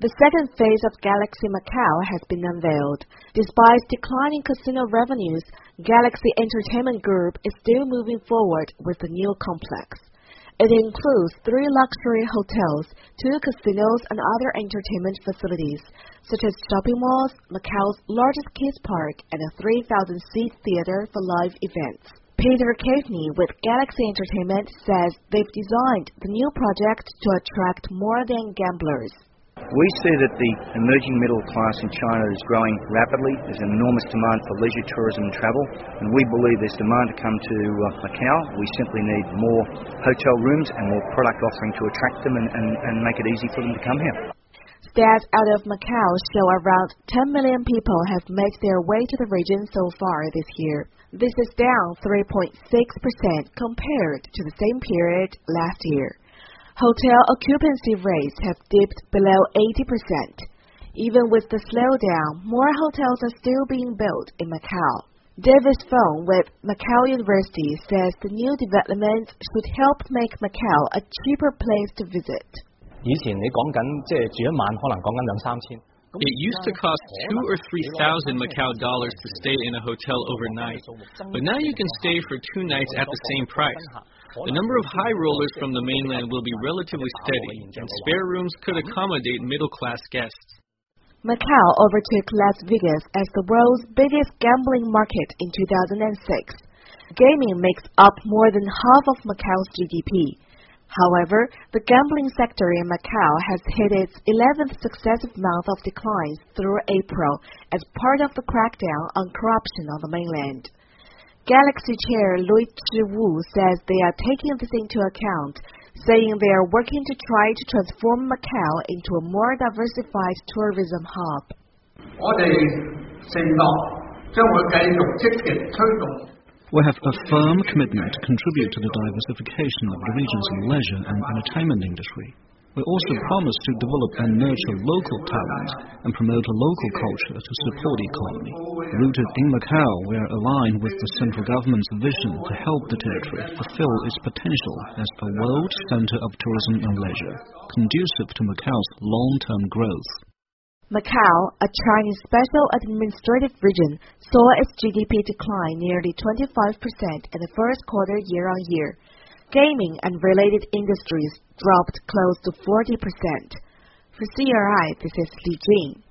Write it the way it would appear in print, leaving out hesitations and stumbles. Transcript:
The second phase of Galaxy Macau has been unveiled. Despite declining casino revenues, Galaxy Entertainment Group is still moving forward with the new complex. It includes 3 luxury hotels, 2 casinos and other entertainment facilities, such as shopping malls, Macau's largest kids park, and a 3,000-seat theater for live events. Peter Caveney with Galaxy Entertainment says they've designed the new project to attract more than gamblers. We see that the emerging middle class in China is growing rapidly. There's an enormous demand for leisure tourism and travel, and we believe there's demand to come to Macau. We simply need more hotel rooms and more product offering to attract them and make it easy for them to come here. Stats out of Macau show around 10 million people have made their way to the region so far this year. This is down 3.6% compared to the same period last year. Hotel occupancy rates have dipped below 80%. Even with the slowdown, more hotels are still being built in Macau. Davis Feng with Macau University says the new developments should help make Macau a cheaper place to visit. It used to cost 2,000 or 3,000 Macau dollars to stay in a hotel overnight, but now you can stay for 2 nights at the same price. The number of high rollers from the mainland will be relatively steady, and spare rooms could accommodate middle-class guests. Macau overtook Las Vegas as the world's biggest gambling market in 2006. Gaming makes up more than half of Macau's GDP. However, the gambling sector in Macau has hit its 11th successive month of declines through April as part of the crackdown on corruption on the mainland. Galaxy Chair Louis Zhiwu says they are taking this into account, saying they are working to try to transform Macau into a more diversified tourism hub. We have a firm commitment to contribute to the diversification of the region's leisure and entertainment industry. We also promise to develop and nurture local talent and promote a local culture to support the economy. Rooted in Macau, we are aligned with the central government's vision to help the territory fulfill its potential as a world center of tourism and leisure, conducive to Macau's long-term growth. Macau, a Chinese special administrative region, saw its GDP decline nearly 25% in the first quarter year-on-year. Gaming and related industries dropped close to 40%. For CRI, this is Li Jing.